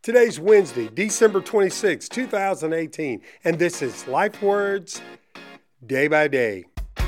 Today's Wednesday, December 26, 2018, and this is Life Words Day by Day.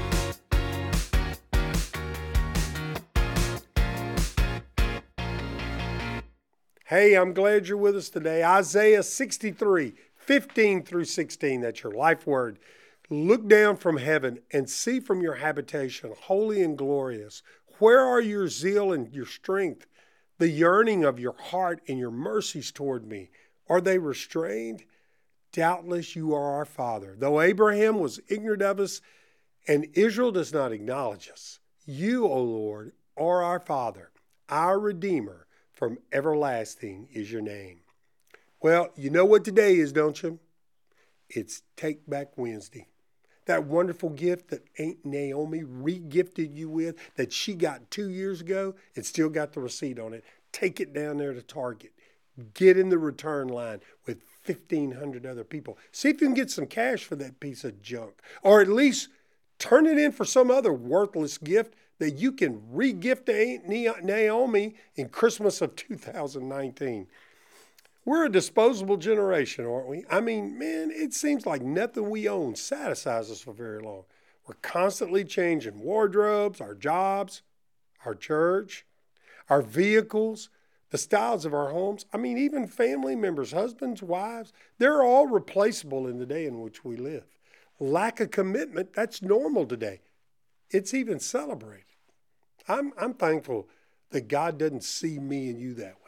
Hey, I'm glad you're with us today. Isaiah 63, 15 through 16, that's your life word. Look down from heaven and see from your habitation, holy and glorious. Where are your zeal and your strength? The yearning of your heart and your mercies toward me, are they restrained? Doubtless you are our Father. Though Abraham was ignorant of us and Israel does not acknowledge us, you, O Lord, are our Father, our Redeemer, from everlasting is your name. Well, you know what today is, don't you? It's Take Back Wednesday. That wonderful gift that Aunt Naomi re-gifted you with that she got 2 years ago, it still got the receipt on it. Take it down there to Target. Get in the return line with 1,500 other people. See if you can get some cash for that piece of junk. Or at least turn it in for some other worthless gift that you can re-gift to Aunt Naomi in Christmas of 2019. We're a disposable generation, aren't we? I mean, man, it seems like nothing we own satisfies us for very long. We're constantly changing wardrobes, our jobs, our church, our vehicles, the styles of our homes. I mean, even family members, husbands, wives, they're all replaceable in the day in which we live. Lack of commitment, that's normal today. It's even celebrated. I'm thankful that God doesn't see me and you that way.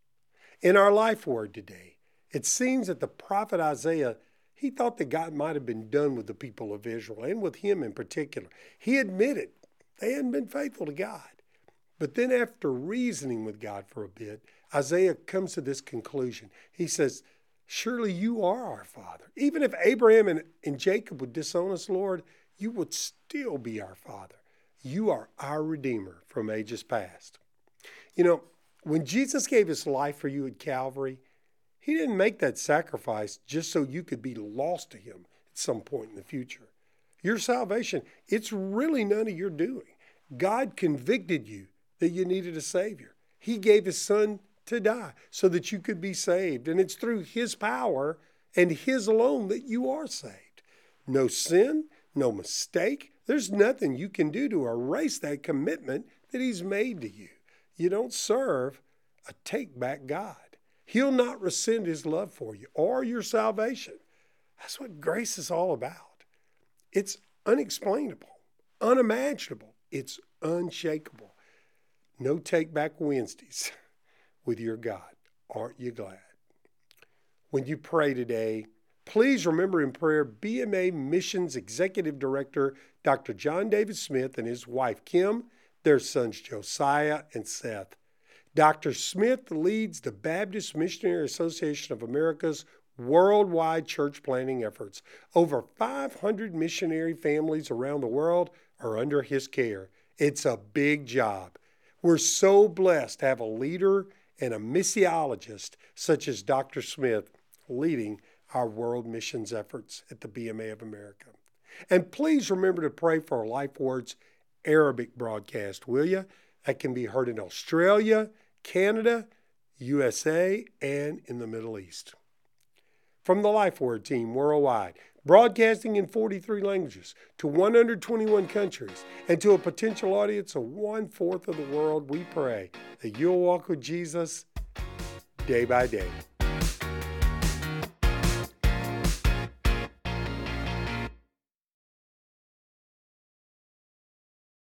In our life word today, it seems that the prophet Isaiah, he thought that God might have been done with the people of Israel and with him in particular. He admitted they hadn't been faithful to God. But then after reasoning with God for a bit, Isaiah comes to this conclusion. He says, surely you are our Father. Even if Abraham and Jacob would disown us, Lord, you would still be our Father. You are our Redeemer from ages past. You know, when Jesus gave his life for you at Calvary, he didn't make that sacrifice just so you could be lost to him at some point in the future. Your salvation, it's really none of your doing. God convicted you that you needed a Savior. He gave his Son to die so that you could be saved. And it's through his power and his alone that you are saved. No sin, no mistake. There's nothing you can do to erase that commitment that he's made to you. You don't serve a take-back God. He'll not rescind his love for you or your salvation. That's what grace is all about. It's unexplainable, unimaginable. It's unshakable. No take-back Wednesdays with your God. Aren't you glad? When you pray today, please remember in prayer BMA Missions Executive Director Dr. John David Smith and his wife Kim, their sons Josiah and Seth. Dr. Smith leads the Baptist Missionary Association of America's worldwide church planting efforts. Over 500 missionary families around the world are under his care. It's a big job. We're so blessed to have a leader and a missiologist such as Dr. Smith leading our world missions efforts at the BMA of America. And please remember to pray for our Life Words Arabic broadcast, will you? That can be heard in Australia, Canada, USA, and in the Middle East. From the Life Word team worldwide, broadcasting in 43 languages to 121 countries and to a potential audience of 1/4 of the world, we pray that you'll walk with Jesus day by day.